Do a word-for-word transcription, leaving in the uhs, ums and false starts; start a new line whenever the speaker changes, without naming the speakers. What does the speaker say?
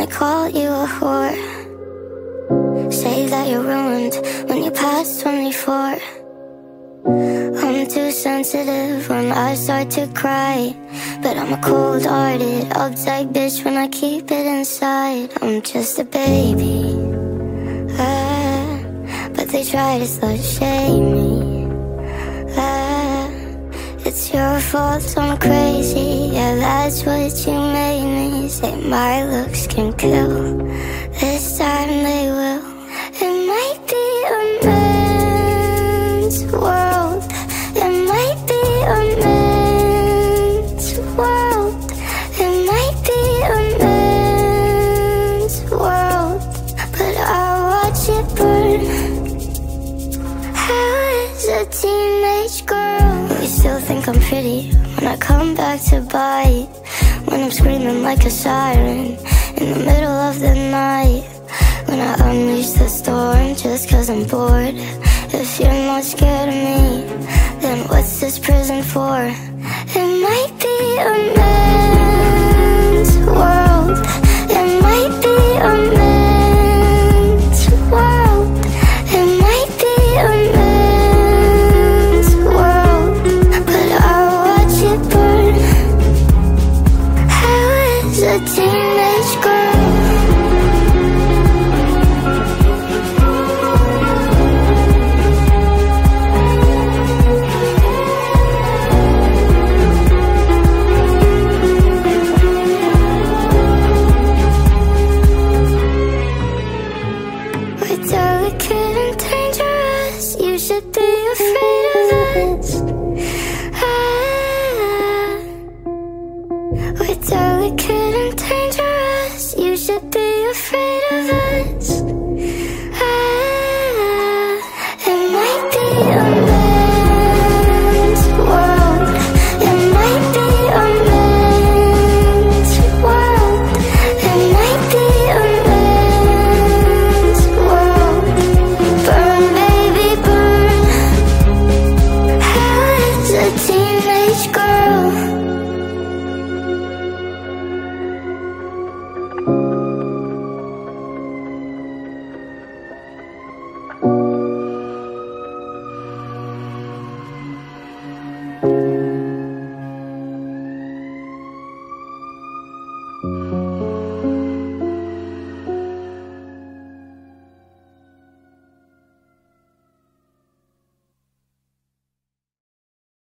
call you a whore. Say that you're ruined when you're past twenty-four. I'm too sensitive when I start to cry, but I'm a cold-hearted, uptight bitch when I keep it inside. I'm just a baby, ah, but they try to slut-shame me. ah, It's your fault, so I'm crazy. Yeah, that's what you made me. Say my looks can kill, this time they will. It might be a man's world, it might be a man's world, it might be a man's world, but I watch it burn. How is a teenage girl? You still think I'm pretty when I come back to bite, when I'm screaming like a siren in the middle of the night, when I unleash the storm just cause I'm bored. If you're not scared of me, then what's this prison for? It might be a man's world, it might be a man's world, it might be a man's world, but I'll watch it burn. How is a teenage girl? Should be afraid of us. ah, We're delicate and dangerous. You should be afraid of us.